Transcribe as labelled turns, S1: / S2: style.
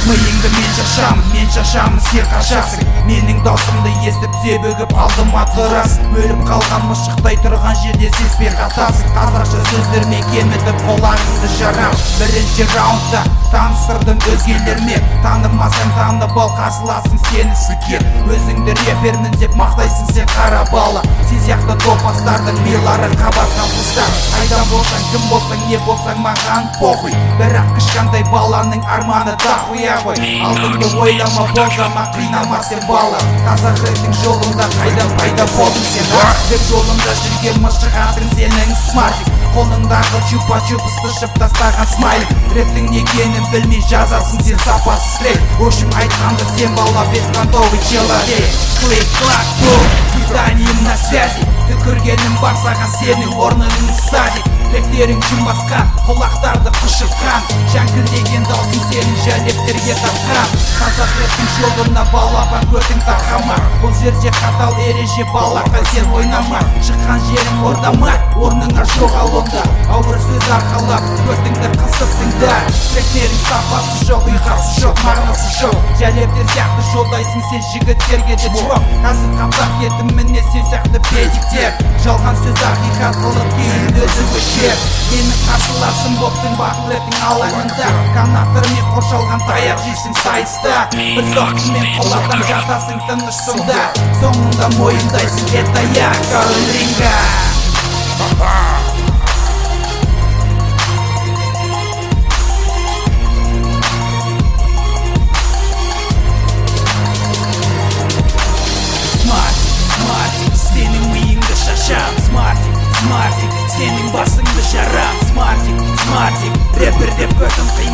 S1: Миыңды мен шашамын, сен қашасың. Менің даусымды естіп себігіп алдыма тұрасың. Өліп қалған мұшықтай тұрған жерде сезбей қатасың. Қазақша сөздермен кемітіп қолаңызды жарам. Бірінші раундта таныстырдым өзгелермен. Танымасаң танып ал, қарсыласың сені сілкер. Өзіңді репермін деп мақтайсың сен қара бала. Сен сияқты топастардың милары қабатқан құстар. Қайдан болсаң, кім болсаң, не болсаң маған похуй. Бірақ кішкентай баланың арманы дахуя ғой. Алдыңды ойлама, болжама, қинама сен бала. Қазақ рэптің жолында қайдан пайда болдың сен? Рэп жолында жүрген мышығатың сенің смартик. Қолыңдағы чупа-чупсты шып тастаған смайлик. Рэптің некенін білмей жазасың сен сапасыз рэп. Ошым айтқанды сен бала бесқантовый человек. Клик-клак, бум, свиданием на связи. Түкіргенім бар саған сенің орнының садик. Рэптерің кім басқан, құлақтарды құшыртқан. Жәңкілдеген даусың сенің жәлептерге тапқан. Қазақ рэптің жолына балапан көтің тақама. Бұл жерде қатал ереже балақа сен ойнама. Шыққан жерің ордама, орныңа жоғал онда. Ауыр сөз арқалап, көтіңді қысып тыңда. Рэптерің сапасы жоқ, ұйқасы жоқ, мағынасы жоқ. Жәлептер сияқты жолдайсың сен жігіттерге де жоқ. Қазір қаптап кеттім міне сен сияқты педиктер. Жалған сөз ақиқат қылып кейін өзі өшер. Менің қарсыласым боқсың бақыл рэптің алаңында. Канаттармен қоршалған таяқ жейсің сайыста. Бір соққымен қолаттан жатасың тыныш сында. Соңында мойындайсың, это я, король ринга. Смартик, сенің басыңды жарам. Смартик, рэпер деп көтім